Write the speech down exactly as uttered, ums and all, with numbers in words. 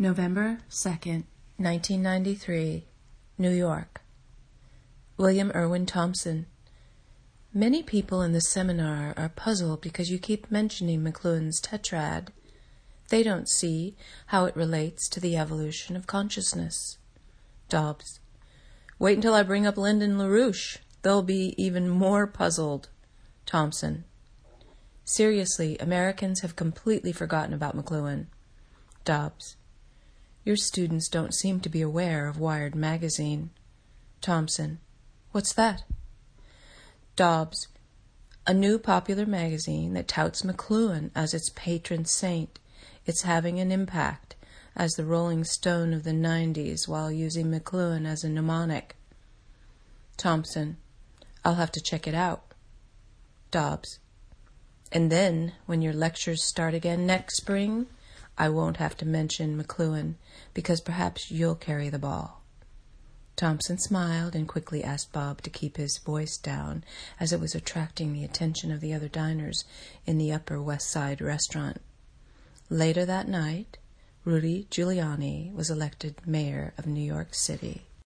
November second, nineteen ninety-three, New York. William Irwin Thompson. Many people in the seminar are puzzled because you keep mentioning McLuhan's tetrad. They don't see how it relates to the evolution of consciousness. Dobbs. Wait until I bring up Lyndon LaRouche. They'll be even more puzzled. Thompson. Seriously, Americans have completely forgotten about McLuhan. Dobbs. Your students don't seem to be aware of Wired magazine. Thompson. What's that? Dobbs. A new popular magazine that touts McLuhan as its patron saint. It's having an impact as the Rolling Stone of the nineties while using McLuhan as a mnemonic. Thompson. I'll have to check it out. Dobbs. And then, when your lectures start again next spring, I won't have to mention McLuhan, because perhaps you'll carry the ball. Thompson smiled and quickly asked Bob to keep his voice down, as it was attracting the attention of the other diners in the Upper West Side restaurant. Later that night, Rudy Giuliani was elected mayor of New York City.